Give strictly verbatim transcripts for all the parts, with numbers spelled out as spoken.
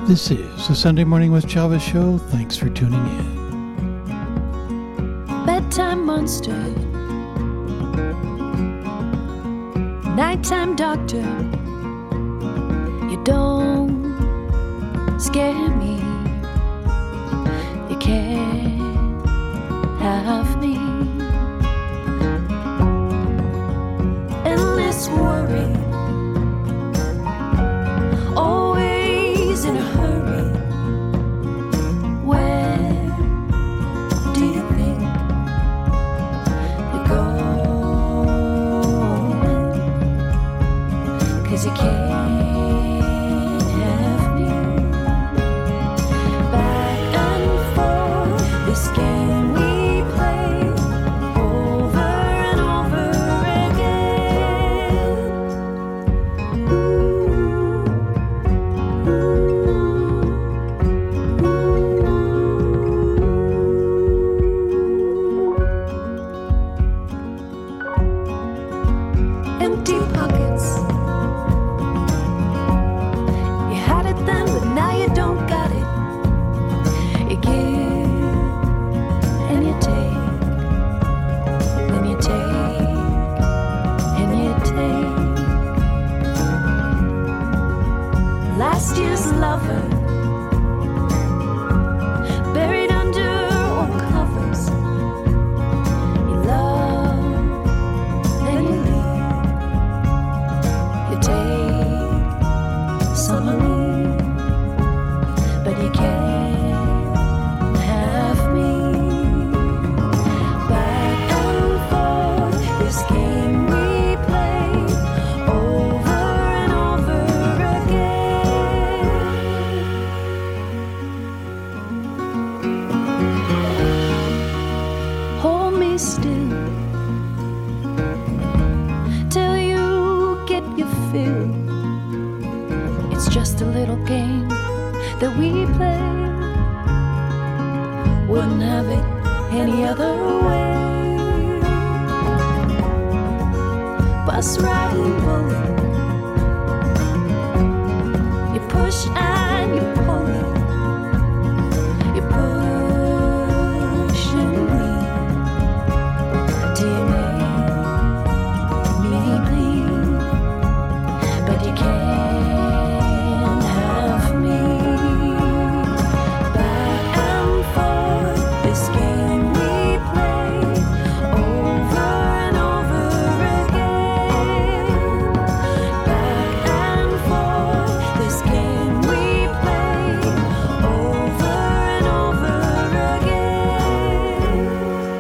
This is the Sunday Morning with Chavez show. Thanks for tuning in. Bedtime monster, nighttime doctor, you don't scare me, you can't have me. Endless worry, always in a hurry. Where do you think you're going? 'Cause you can't have me. Back and forth, this game we play over and over again. Ooh, empty pockets. You had it then, but now you don't got it. You give and you take, then you take and you take. Last year's lover, buried under old covers. You love, then you leave. You take some of me, but you can't have me. Back and forth, this game we play over and over again. Hold me still till you get your fill. It's just a little game that we play. Wouldn't have it any other way. Bus riding bullet, you push and you pull it. You push and me till you make me bleed, but you can't have me. Back and forth, this game we play over and over again. Back and forth, this game we play over and over again.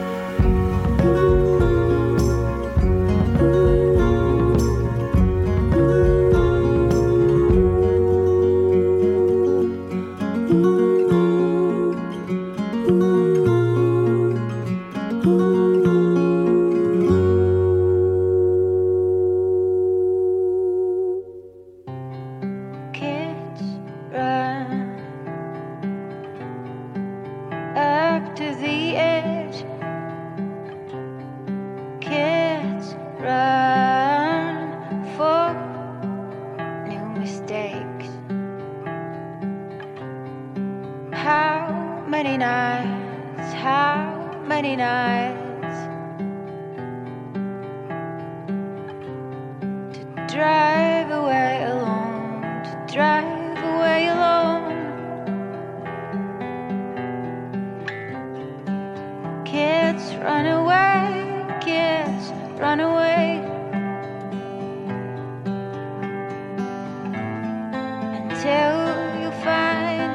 Kids run up to the edge. Kids run for new mistakes. How many nights, how many nights to drive away alone, to drive away alone. Kids run away, kids run away. Until you find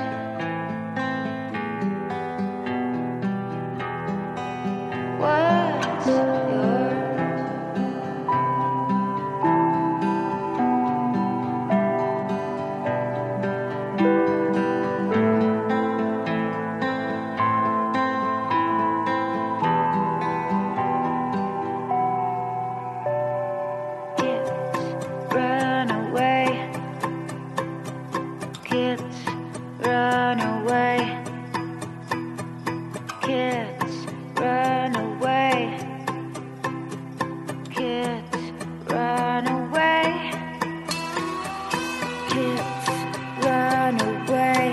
what's yours. Kids run away. Kids run away. Kids run away. Kids run away. Kids run away.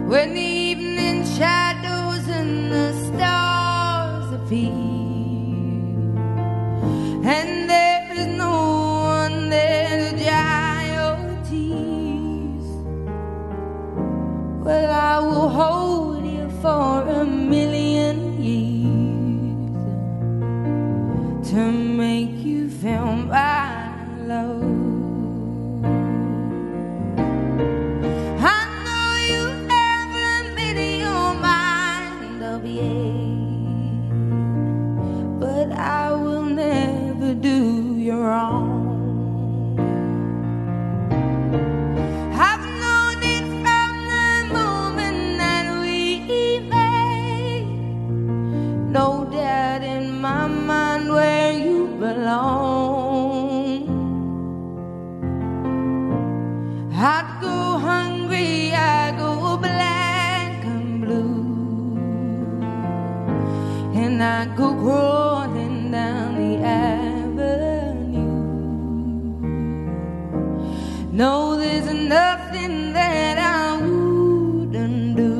when the evening shadows and the stars appear, and there is no one there to dry your tears. Well, I will hold you for a million years to make you feel my love. I will never do you wrong. I've known it from the moment that we made. No doubt in my mind where you belong. I'd go hungry, I'd go black and blue, and I'd go crawling down the avenue. No, there's nothing that I wouldn't do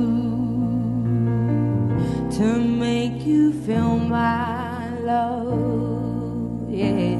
to make you feel my love, yeah.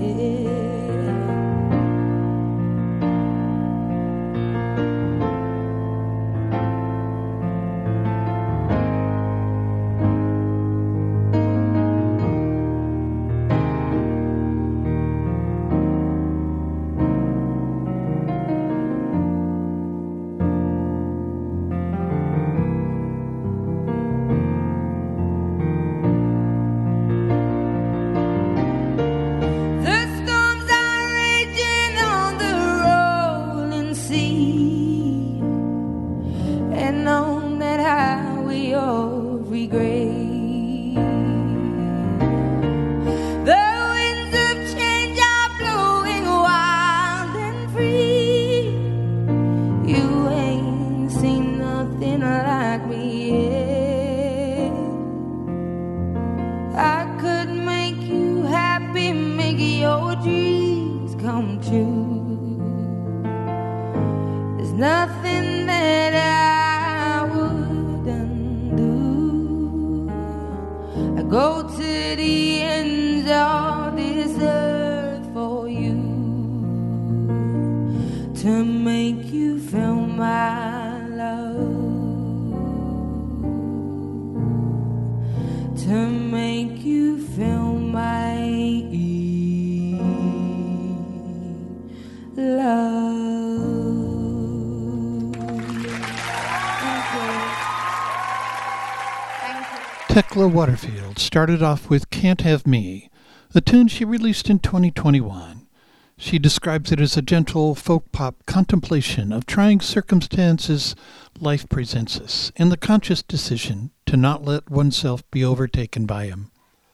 Tekla Waterfield started off with Can't Have Me, a tune she released in twenty twenty-one. She describes it as a gentle folk pop contemplation of trying circumstances life presents us and the conscious decision to not let oneself be overtaken by them.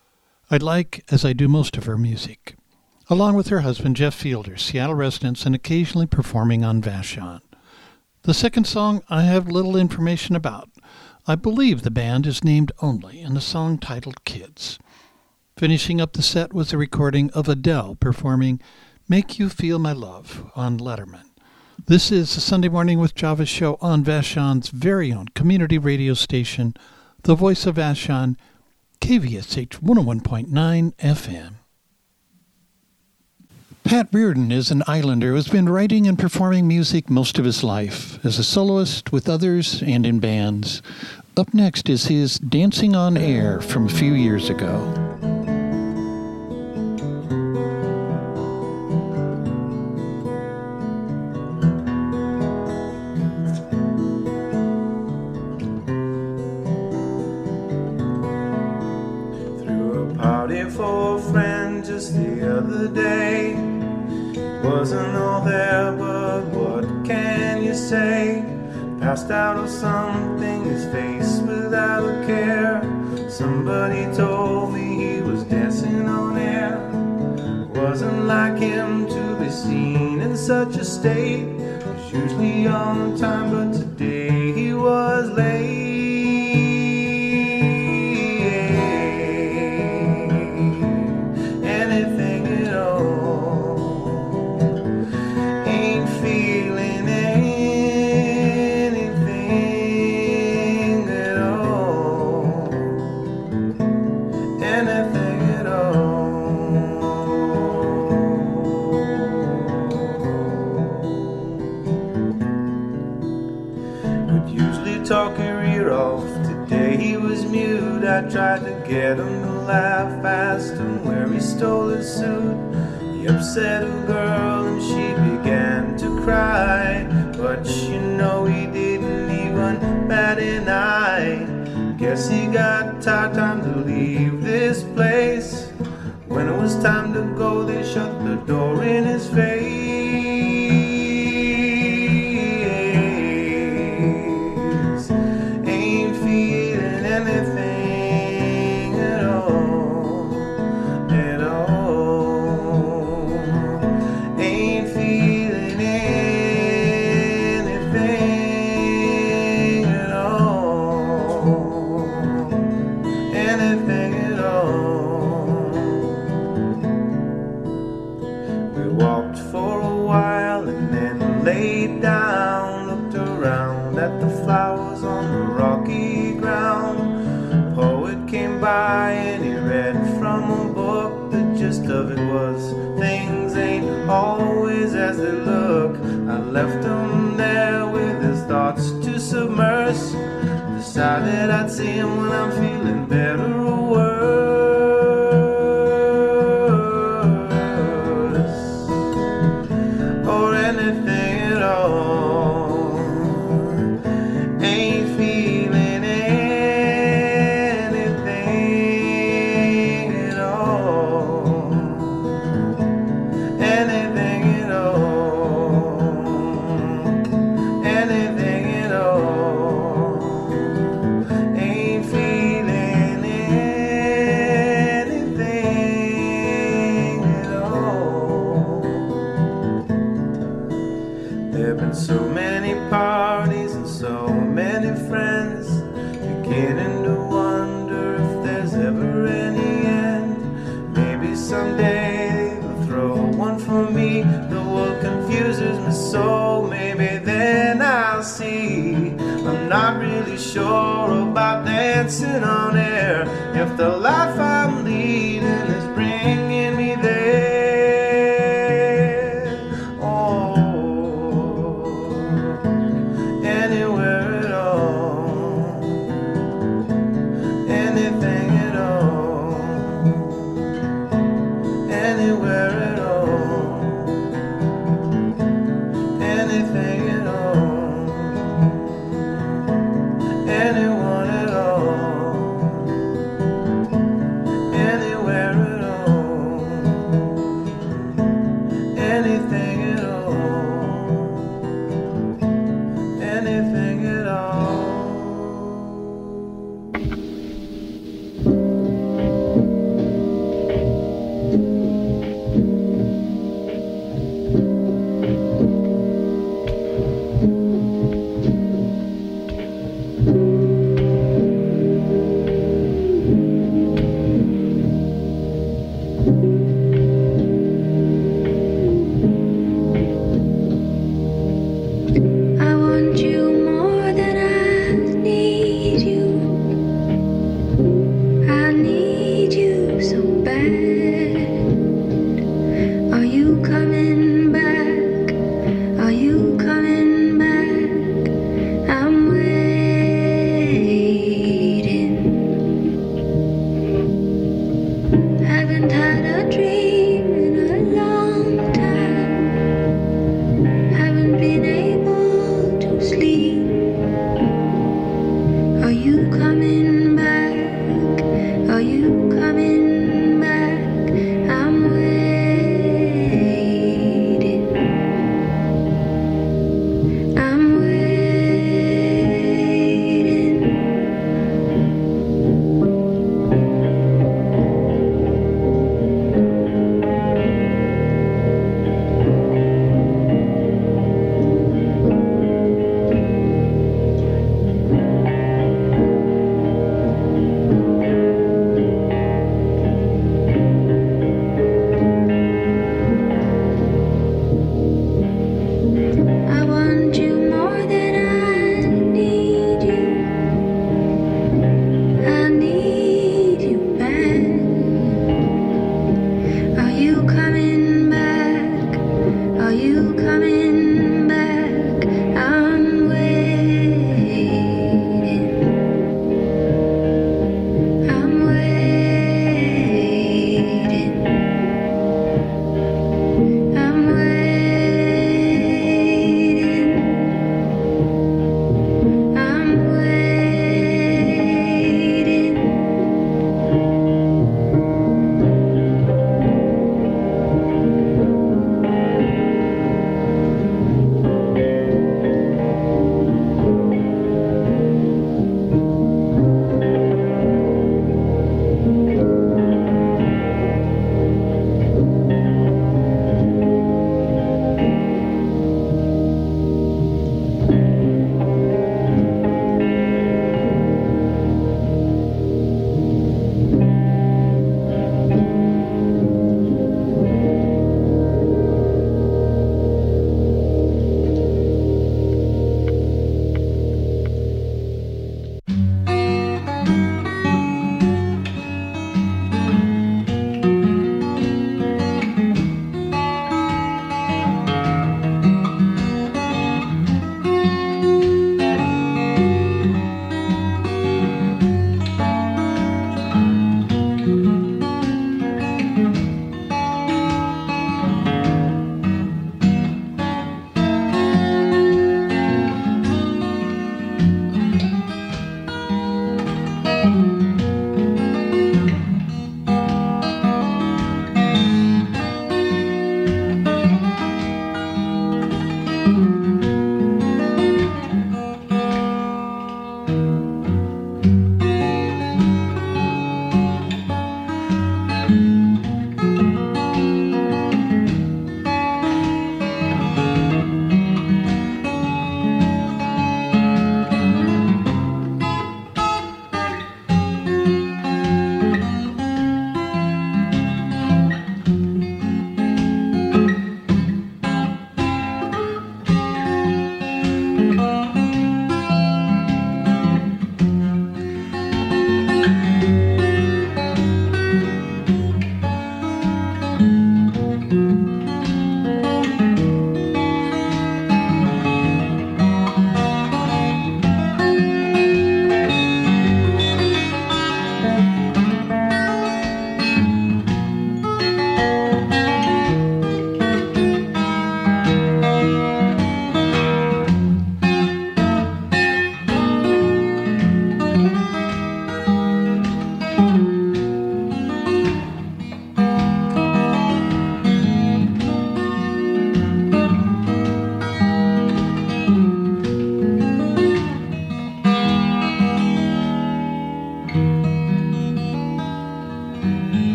I like, as I do most of her music, along with her husband Jeff Fielder, Seattle residents, and occasionally performing on Vashon. The second song I have little information about. I believe the band is named Only, and the song titled Kids. Finishing up the set was a recording of Adele performing Make You Feel My Love on Letterman. This is the Sunday Morning with Java show on Vashon's very own community radio station, the Voice of Vashon, K V S H one oh one point nine F M. Pat Reardon is an islander who has been writing and performing music most of his life, as a soloist with others and in bands. Up next is his Dancing on Air from a few years ago. Threw a party for a friend just the other day. Wasn't all there, but what can you say? Passed out of something, his face without a care. Somebody told me he was dancing on air. Wasn't like him to be seen in such a state. He's usually on time, but today he was late. Anything at all. Ain't feeling anything. talk your ear off. Today he was mute. I tried to get him to laugh. Asked him where he stole his suit. He upset a girl and she began to cry. But you know he didn't even bat an eye. Guess he got tired, time to leave this place. When it was time to go, they shut the door in his face. Ain't feeling anything at all, at all. Ain't feeling anything at all, anything at all. We walked for a while and then laid down, looked around at the flowers on the rocky ground. Poet came by and he read from a book. The gist of it was, things ain't always as they look. I left him there with his thoughts to submerge. Decided I'd see him when I'm feeling better or worse, or anything at all. Ain't feeling anything at all, anything at all, anything at all. Ain't feeling anything at all. There've been so many parties and so many friends, beginning to wonder if there's ever any end. Maybe someday they'll throw one for me. The world confuses me so. Maybe then I'll see. I'm not really sure about dancing on air, if the life I'm leading is bringing me there. Oh, anywhere at all, anything at all, anywhere at all, anything at all, anyone at all, anywhere at all, anything at all, anything at all. I want you more than I need you. I need you so bad. Are you coming back? Are you coming back? I'm waiting. Haven't had a dream in a long time. Haven't been able to sleep.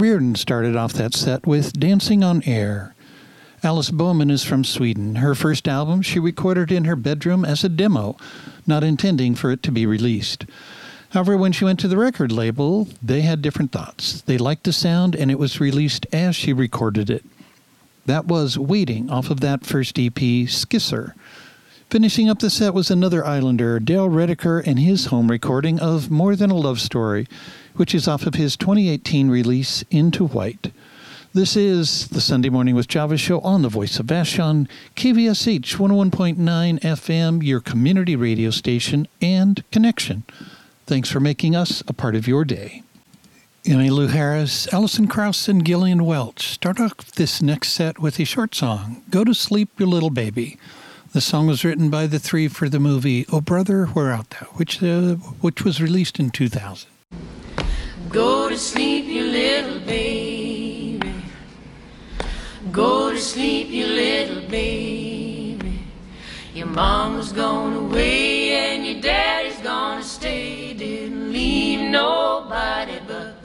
Reardon started off that set with Dancing on Air. Alice Bowman is from Sweden. Her first album she recorded in her bedroom as a demo, not intending for it to be released. However, when she went to the record label, they had different thoughts. They liked the sound, and it was released as she recorded it. That was Waiting off of that first E P, Skisser. Finishing up the set was another Islander, Dale Redeker, and his home recording of More Than a Love Story, which is off of his twenty eighteen release, Into White. This is the Sunday Morning with Java show on the Voice of Vashon, K V S H one oh one point nine F M, your community radio station and connection. Thanks for making us a part of your day. Emmylou Harris, Alison Krauss, and Gillian Welch start off this next set with a short song, Go to Sleep, You Little Baby. The song was written by the three for the movie Oh Brother, Where Art Thou, which, uh, which was released in two thousand. Go to sleep, you little baby. Go to sleep, you little baby. Your mama's gone away and your daddy's gonna stay. Didn't leave nobody but the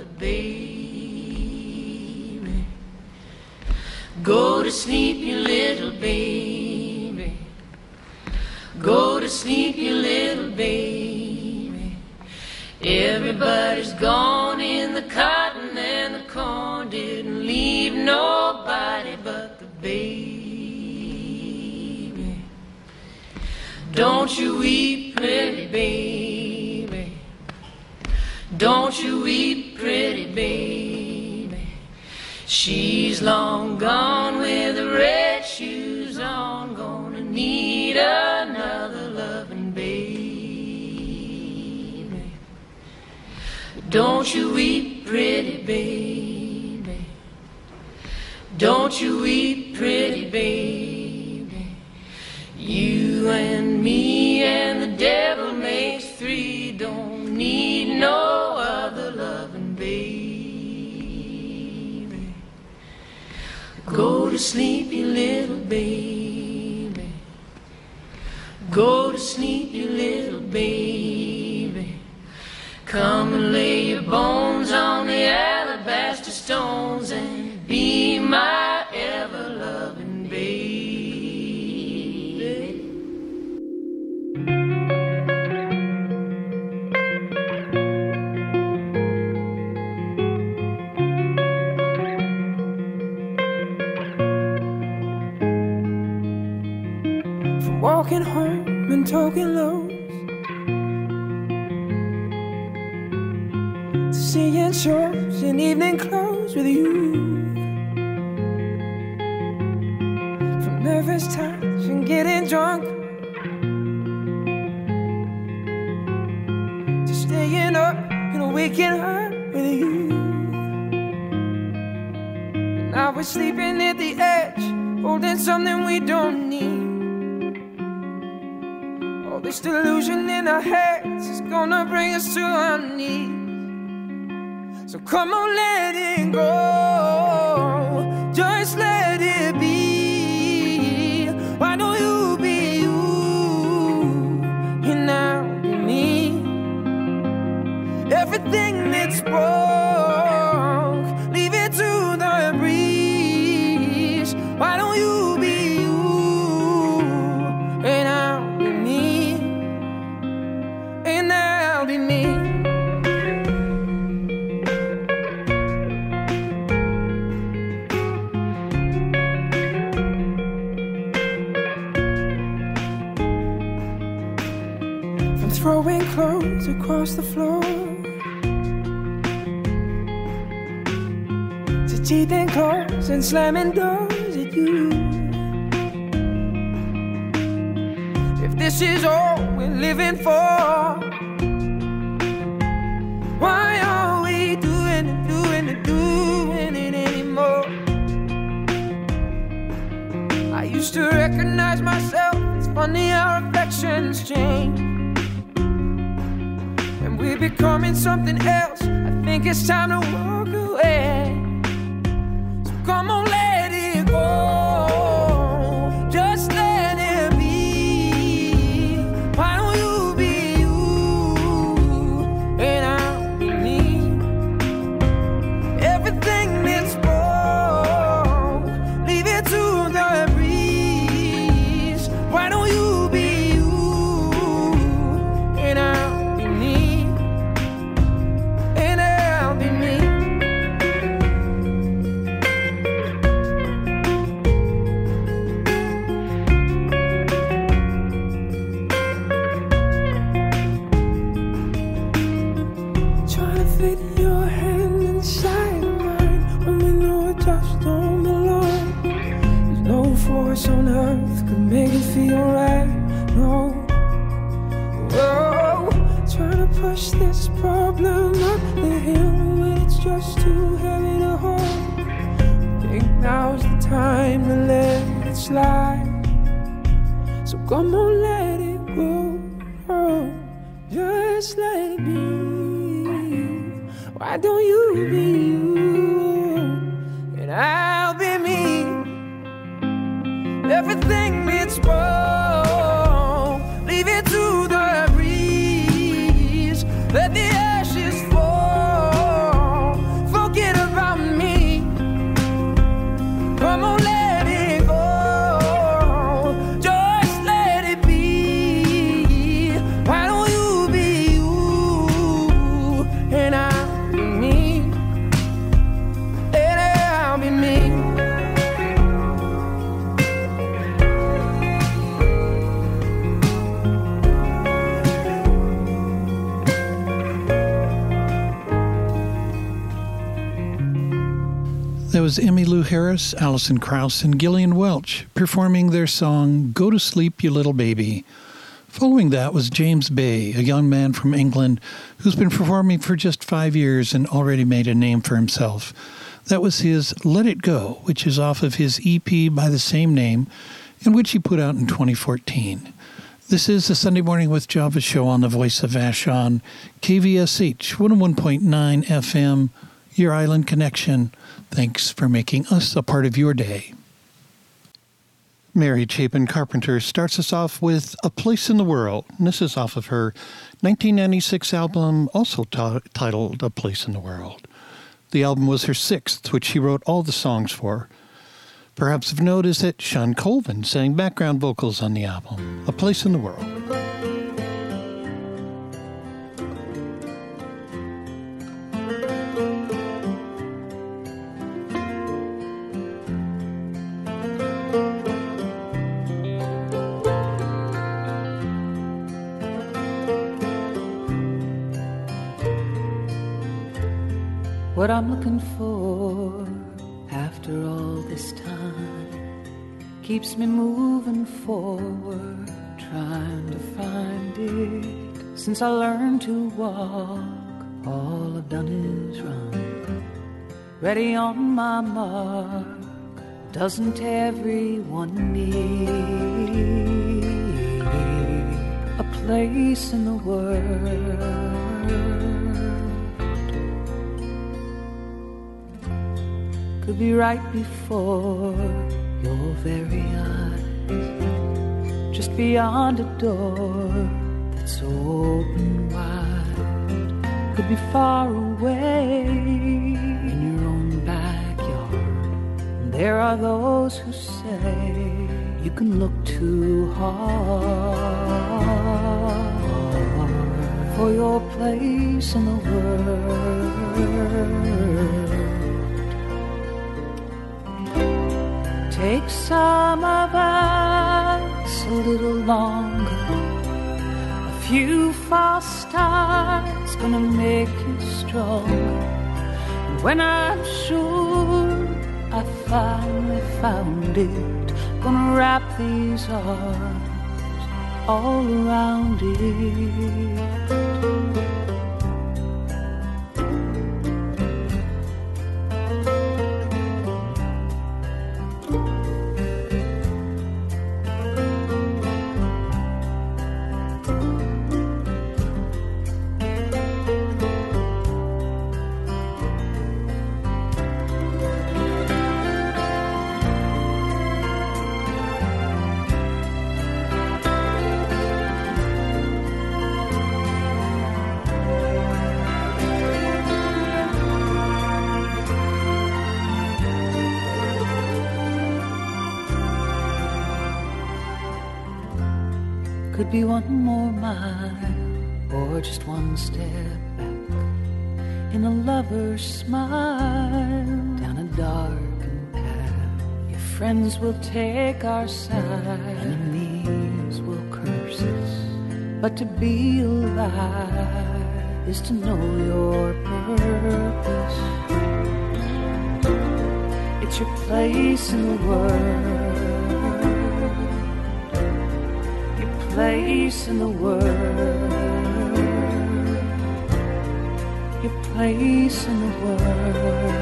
baby. Go to sleep, you little baby. Go to sleep, you little baby. Everybody's gone in the cotton and the corn. Didn't leave nobody but the baby. Don't you weep, pretty baby. Don't you weep, pretty baby. She's long gone with the red shoes on. Gonna need another loving baby. Don't you weep, pretty baby. Don't you weep, pretty baby. You and me and the devil makes three. Don't need no other loving baby. Go to sleep, you little baby. Go to sleep, you little baby. Come and lay your bones on the alabaster stones and be my ever-loving baby. From walking home and talking lows, seeing shows in evening clothes with you, from nervous touch and getting drunk, to staying up and waking up with you. And now we're sleeping at the edge, holding something we don't need. All this delusion in our heads is gonna bring us to our knees. So come on, let it go. Just let it be. Why don't you be you? And I'll be me. Everything that's broke, leave it to the breeze. Why don't you be you? And I'll be me. And I'll be me. Throwing clothes across the floor, to teething claws and slamming doors at you. If this is all we're living for, why are we doing it, doing it, doing it anymore? I used to recognize myself. It's funny how reflections change. We're becoming something else. I think it's time to walk away. So come on, let it go. Just let it be. Why don't you be you? And I'll be me. Everything make it feel right. No, whoa, trying to push this problem up the hill when it's just too heavy to hold. Think now's the time to let it slide. So come on, let it go. Oh, just let it be. Why don't you be you and I'll be me? Everything it's wrong, leave it to the breeze. Let the ashes fall. Forget about me. Come on, let it go. Just let it be. Why don't you be you and I'll be me? And I'll be me. That was Emmylou Harris, Alison Krauss, and Gillian Welch performing their song, Go to Sleep, You Little Baby. Following that was James Bay, a young man from England who's been performing for just five years and already made a name for himself. That was his Let It Go, which is off of his E P by the same name, and which he put out in twenty fourteen. This is the Sunday Morning with Java show on the Voice of Vashon, K V S H one oh one point nine F M, your island connection. Thanks for making us a part of your day. Mary Chapin Carpenter starts us off with A Place in the World. And this is off of her nineteen ninety-six album, also t- titled A Place in the World. The album was her sixth, which she wrote all the songs for. Perhaps of note is that Sean Colvin sang background vocals on the album, A Place in the World. What I'm looking for after all this time keeps me moving forward, trying to find it. Since I learned to walk, all I've done is run. Ready on my mark, doesn't everyone need a place in the world? Could be right before your very eyes, just beyond a door that's open wide. Could be far away in your own backyard. And there are those who say you can look too hard for your place in the world. Take some of us a little longer. A few false starts gonna make you stronger. And when I'm sure I finally found it, gonna wrap these arms all around it. Could be one more mile or just one step back in a lover's smile down a darkened path. Your friends will take our side, enemies will curse us, but to be alive is to know your purpose. It's your place in the world. place in the world, your place in the world.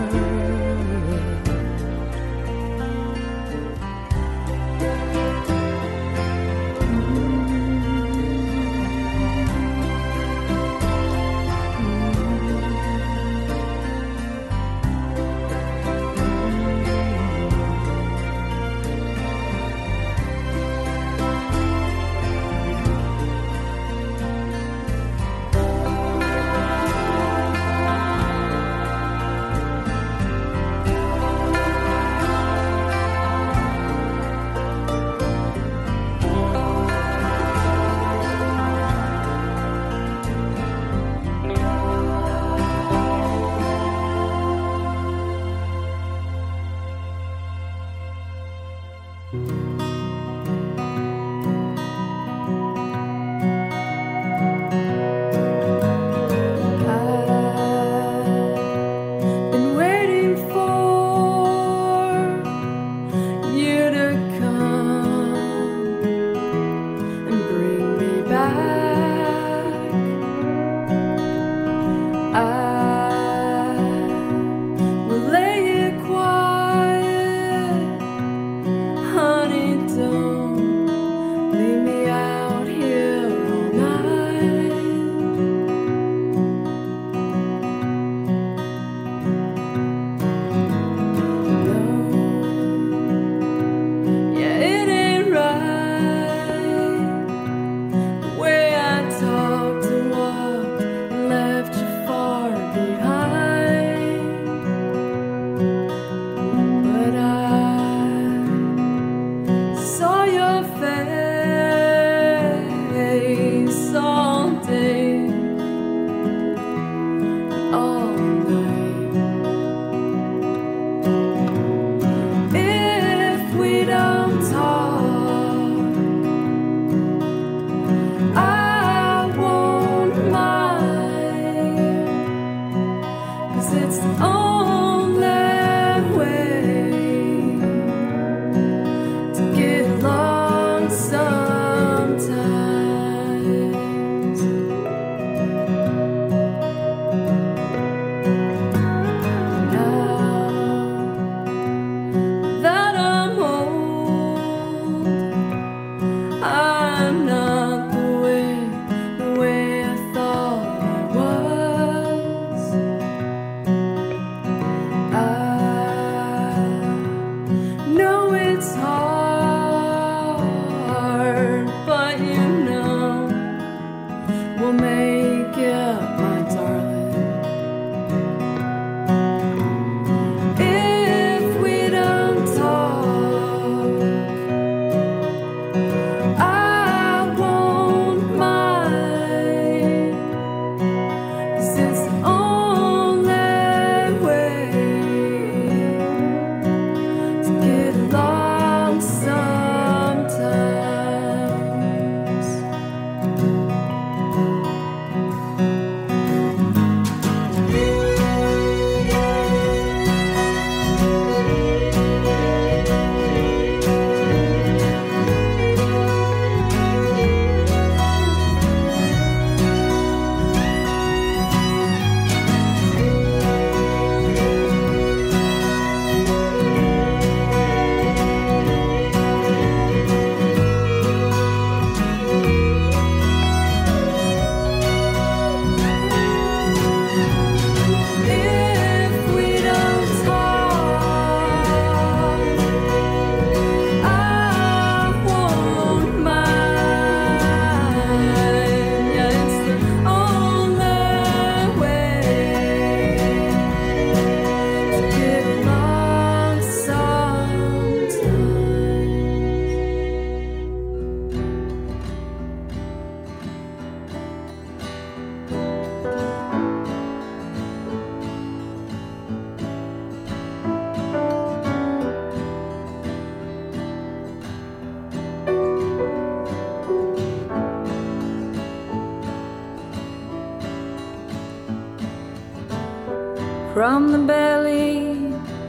from the belly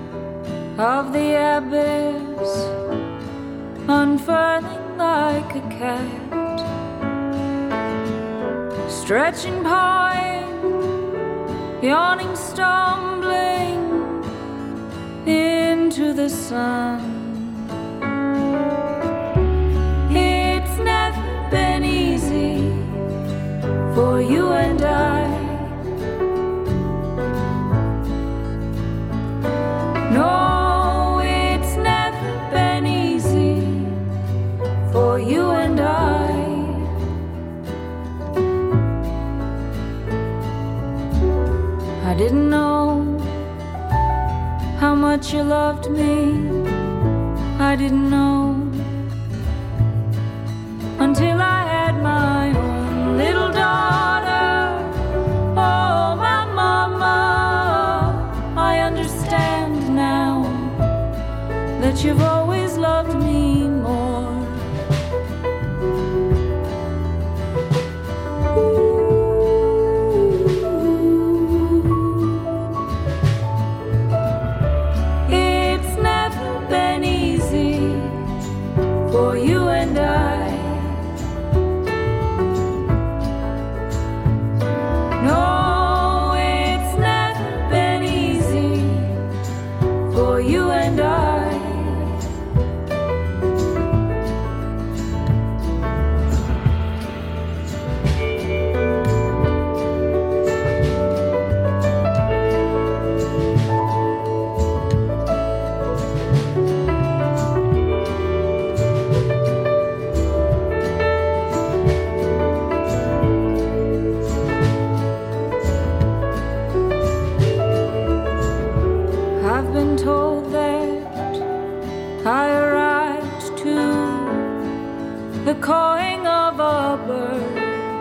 of the abyss, unfurling like a cat. stretching pine, yawning, stumbling into the sun. It's never been easy for you and I. No, it's never been easy for you and I. I didn't know how much you loved me. I didn't know until I had my own little daughter. Oh, my mama, I understand now that you've always loved me more. It's never been easy for you and I. No, it's never been easy for you and I. I've been told that I arrived to the cawing of a bird,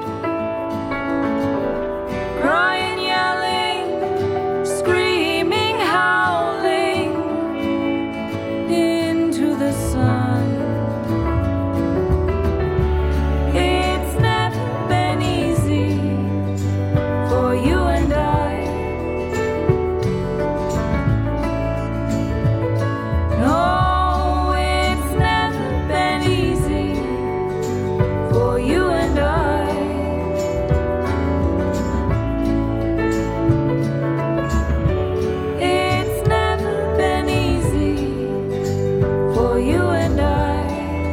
crying, yelling, screaming, howling into the sun. It's never been easy for you and I. No, it's never been easy for you and I. It's never been easy for you and I.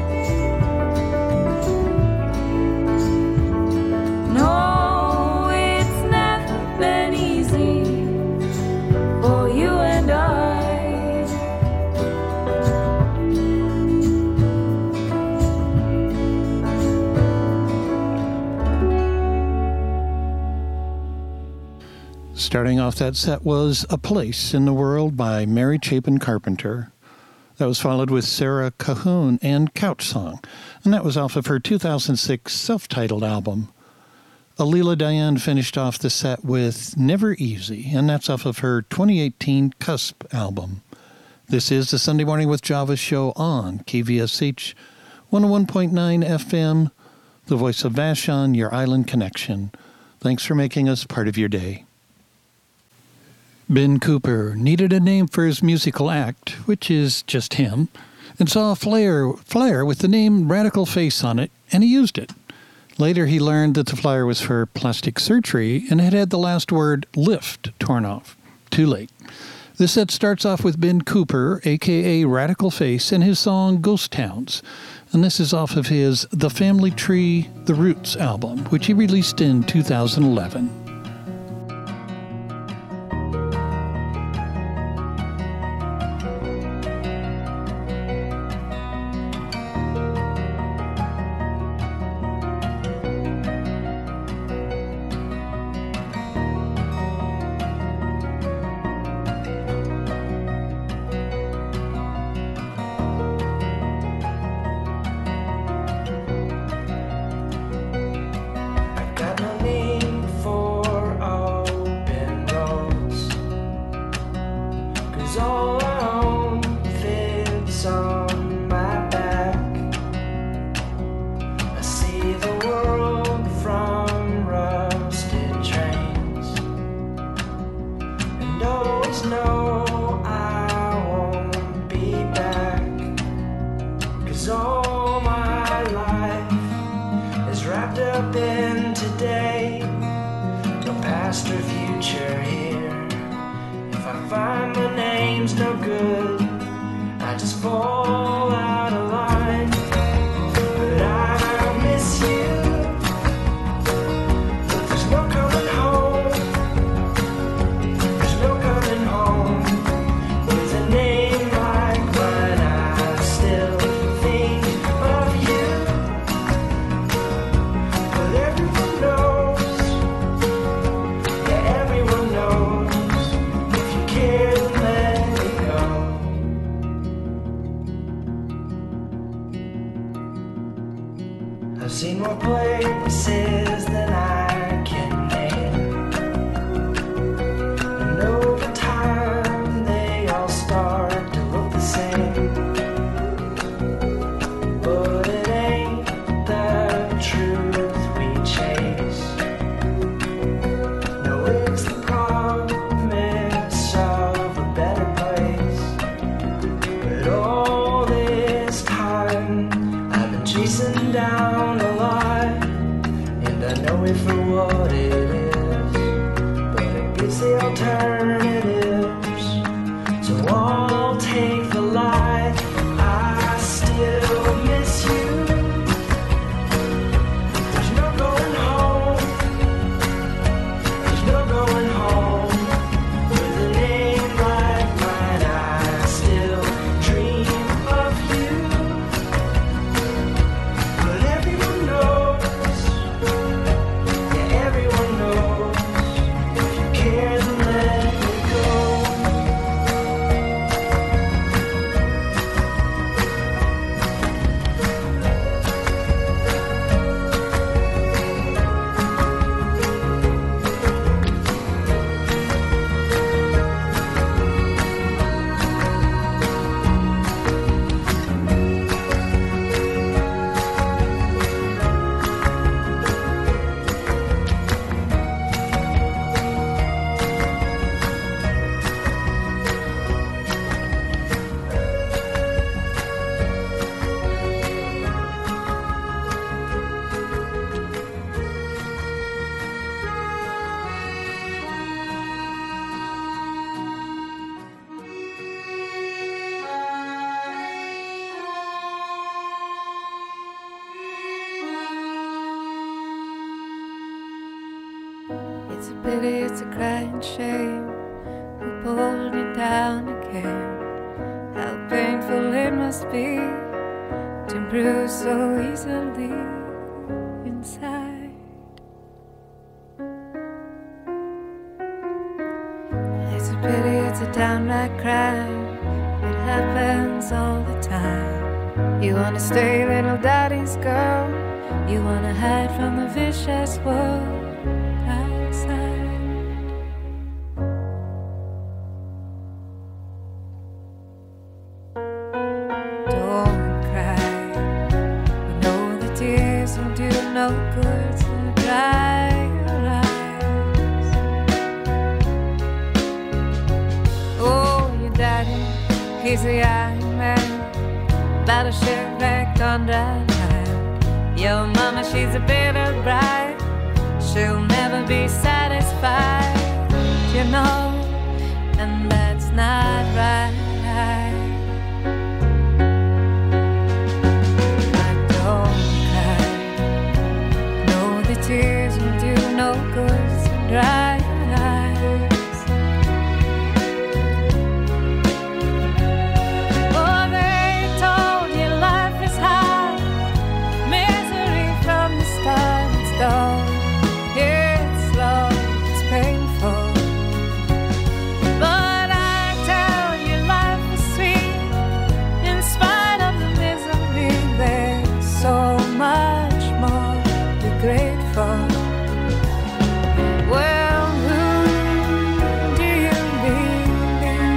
No, it's never been easy for you and I. Starting off that set was A Place in the World by Mary Chapin Carpenter. That was followed with Sarah Cahoon and Couch Song, and that was off of her two thousand six self-titled album. Alila Diane finished off the set with Never Easy, and that's off of her twenty eighteen Cusp album. This is the Sunday Morning with Java show on K V S H one oh one point nine F M, the voice of Vashon, your island connection. Thanks for making us part of your day. Ben Cooper needed a name for his musical act, which is just him, and saw a flyer, flyer with the name Radical Face on it, and he used it. Later he learned that the flyer was for plastic surgery and had had the last word lift torn off. Too late. This set starts off with Ben Cooper, a k a. Radical Face, and his song Ghost Towns, and this is off of his The Family Tree, The Roots album, which he released in two thousand eleven. Got no need for open roads, 'cause all I own fits on my back. I see the world from rusted trains, and always know I won't be back, 'cause all my life is wrapped up in today. seems no good. I just fall out of line. But I miss you. But there's no coming home. There's no coming home. With a name like mine, I still think of you. But everyone knows, yeah, everyone knows, if you care to let it go. I've seen more places than I can name, and over time they all start to look the same. But it ain't the truth we chase. No, it's the promise of a better place. But all this time I've been chasing down a lie, and I know it for what it is, but it gives the alternatives. So I'll take the lie. I still miss you. There's no going home. There's no going home. With a name like mine, I still dream of you. But everyone knows, yeah, everyone knows, if you care, then let it go. It's a pity, it's a crying shame. Who pulled you down again? How painful it must be to bruise so easily inside. It's a pity, it's a downright crime. It happens all the time. You wanna stay little daddy's girl. You wanna hide from the vicious world outside. Don't cry. You know the tears will do no good, so dry your eyes. Oh, your daddy, he's a young man, battleship wrecked on dry land. Your mama, she's a bitter bride. She'll never be satisfied, you know, and that's not right. But don't cry. No, the tears will do no good, so dry your eyes. Oh, they told you life is hard, misery from the start. It's dull. It's slow, it's painful. But I tell you life is sweet. In spite of the misery, there's so much more to be grateful. Well, who do you believe in?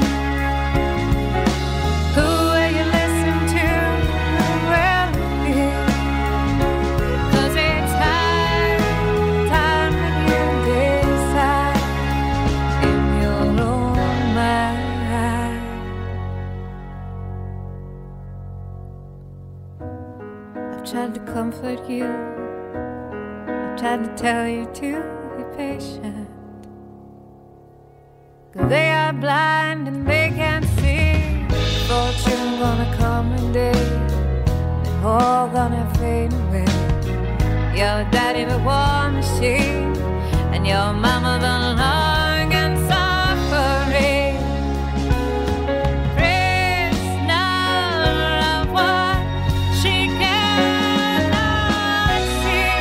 Who will you listen to? Who will you hear? 'Cause it's high time that you decide in your own mind. I've tried to comfort you. I've tried to tell you to be patient. 'cause they are blind and they can't see. Fortune gonna come one day, they're all gonna fade away. Your daddy the war machine, and your mama the long and suffering prisoner of what she cannot see.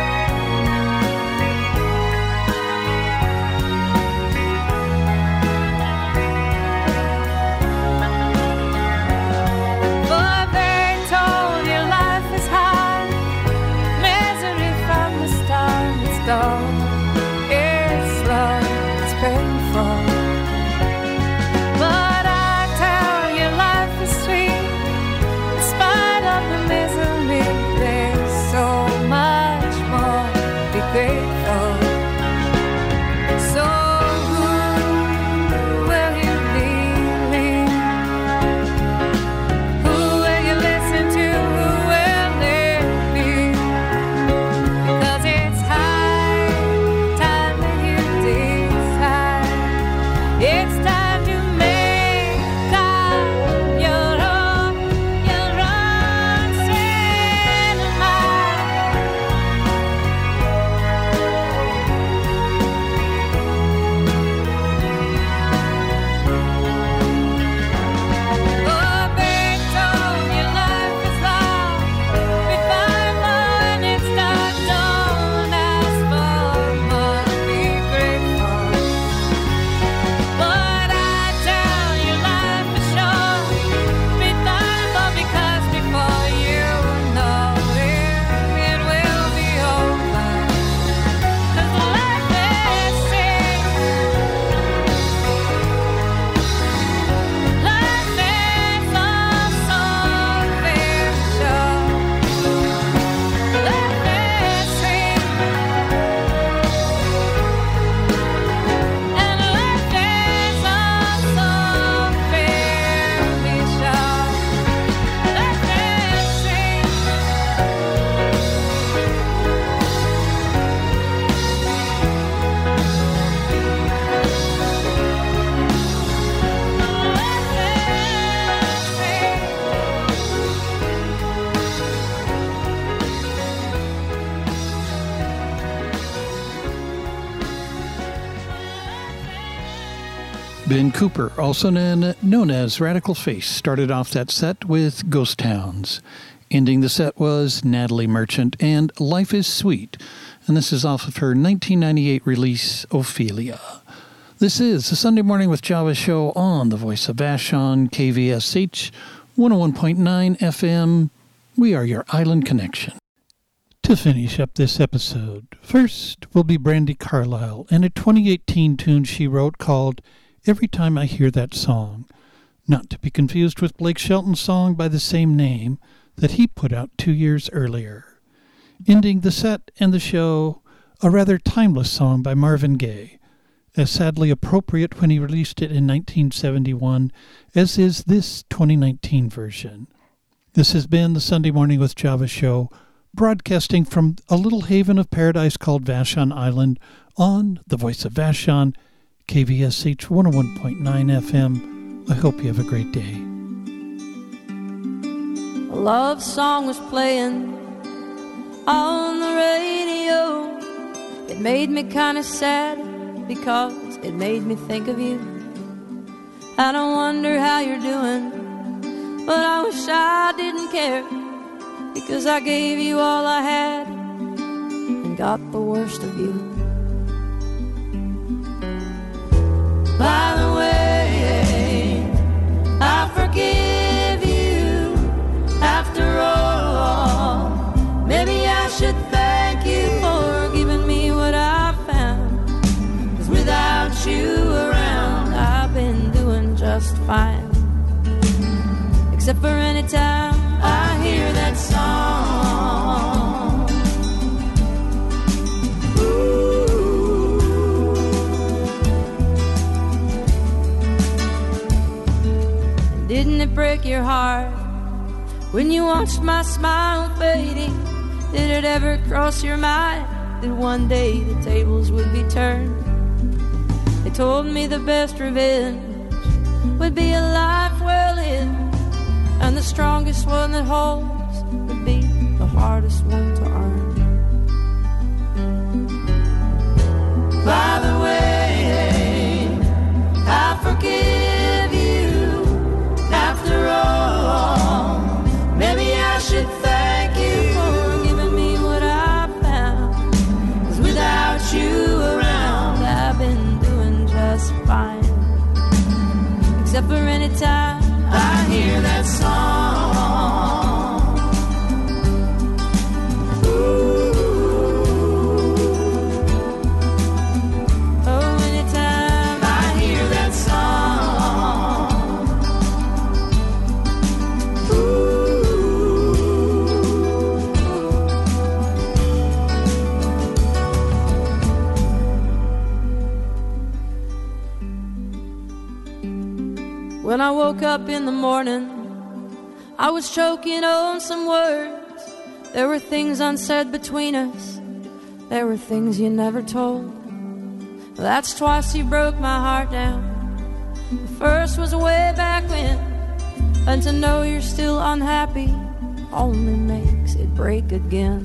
For they told you life is hard, misery from the start. It's dull, it's slow, it's painful. But I tell you life is sweet, in spite of the misery. There's so much more to be grateful. So who will you believe? Who will you listen to? Who will it be? 'Cause it's high time that you decide. It's time to make up your own, your own cinema. Oh, they told you life is long, be fine when it's done. Don't ask for more, be grateful. But I tell you life is short, be thankful, because before you know it, it will be over. 'Cause life is sick, life is also very short. Life is sweet, and life is also very short. Life is sweet. Ben Cooper, also known, known as Radical Face, started off that set with Ghost Towns. Ending the set was Natalie Merchant and Life is Sweet, and this is off of her nineteen ninety-eight release, Ophelia. This is the Sunday Morning with Java show on the Voice of Vashon, K V S H one oh one point nine F M. We are your island connection. To finish up this episode, first will be Brandi Carlile and a twenty eighteen tune she wrote called Every Time I Hear That Song, not to be confused with Blake Shelton's song by the same name that he put out two years earlier. Ending the set and the show, a rather timeless song by Marvin Gaye, as sadly appropriate when he released it in nineteen seventy-one as is this twenty nineteen version. This has been the Sunday Morning with Java show, broadcasting from a little haven of paradise called Vashon Island on the Voice of Vashon, K V S H one oh one point nine F M. I hope you have a great day. A love song was playing on the radio. It made me kind of sad because it made me think of you. I don't wonder how you're doing, but I wish I didn't care, because I gave you all I had and got the worst of you. By the way, I forgive you after all. Maybe I should thank you for giving me what I found, 'cause without you around I've been doing just fine, except for any time I hear that song. Didn't it break your heart when you watched my smile fading? Did it ever cross your mind that one day the tables would be turned They told me the best revenge would be a life well lived, and the strongest one that holds would be the hardest one to earn. By the way, I forgive you after all. Maybe I should thank you for giving me what I found, 'cause without you around I've been doing just fine. Except for any time I hear that song. Ooh. Oh, anytime I hear that song. Ooh. When I woke up in the morning, I was choking on some words. There were things unsaid between us. There were things you never told. That's twice you broke my heart down. The first was way back when. And to know you're still unhappy only makes it break again.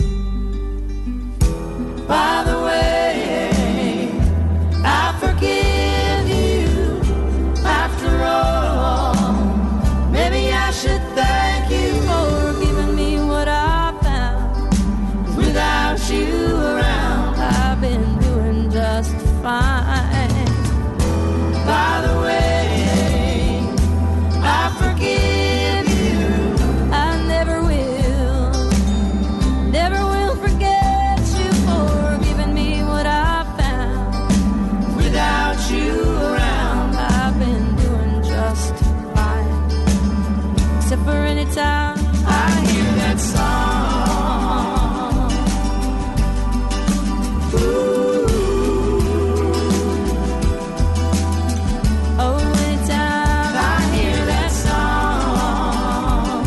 By the way, I forgive you after all. Maybe I should thank you for giving me what I found. 'Cause without you around, I've been doing just fine. By the way, I forgive you. I never will, never will forget you for giving me what I found. Without you around, I've been doing just fine. Except for any time I hear that song. Ooh. Oh, anytime I hear that song.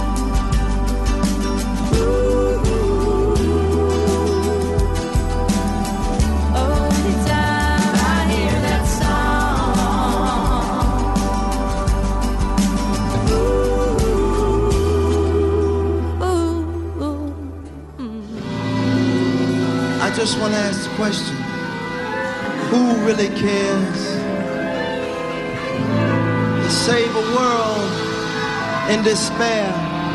Ooh. Oh, anytime I hear that song. I just want to ask the question, who really cares to save a world in despair?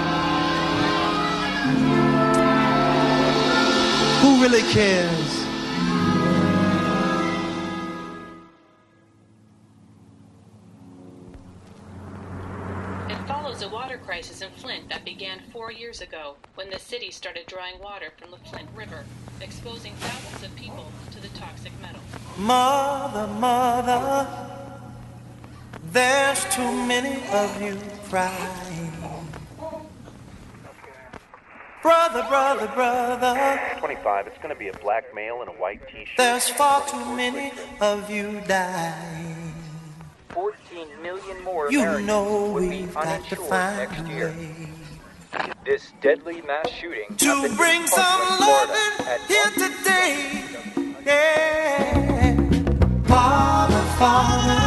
Who really cares? It follows a water crisis in Flint that began four years ago when the city started drawing water from the Flint River, exposing thousands of people to the toxic metal. Mother, mother, there's too many of you crying. Brother, brother, brother, twenty-five, it's going to be a black male in a white t-shirt. there's far too many of you dying. fourteen million more You Americans know would be we've got to uninsured find next a year. way This deadly mass shooting to happened bring in some Parkland, loving Florida, at here today. Yeah, Father, Father,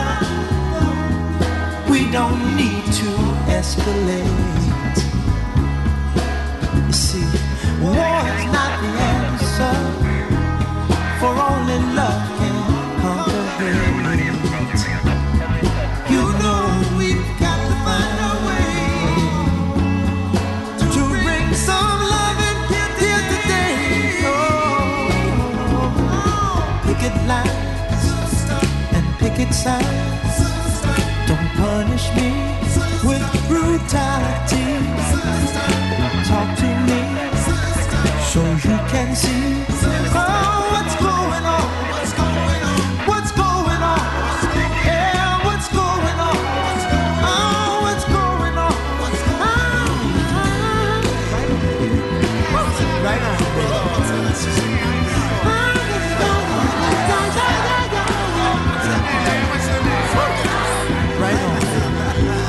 we don't need to escalate. You see, war is not the answer, for only love can conquer hate. You know we've got to find a way to bring some loving here today. Oh, picket lines and picket signs don't punish me with brutality. Talk to me so you can see oh, what's going on. What's going on? Yeah, what's going on? Oh, what's going on? Ah, right on. Right on.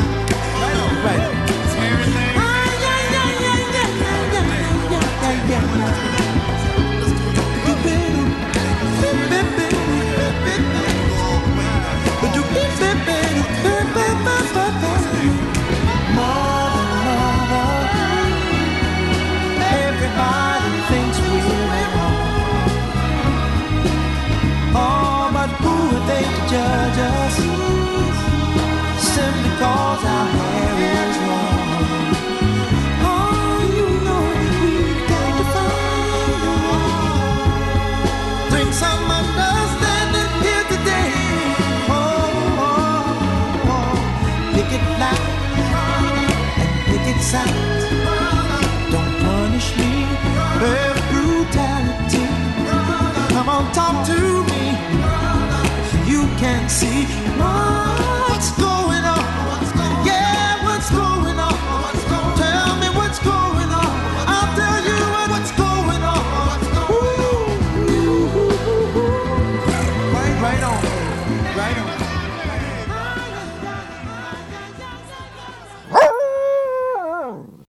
sight. Don't punish me with brutality. Come on, talk to me. You can see.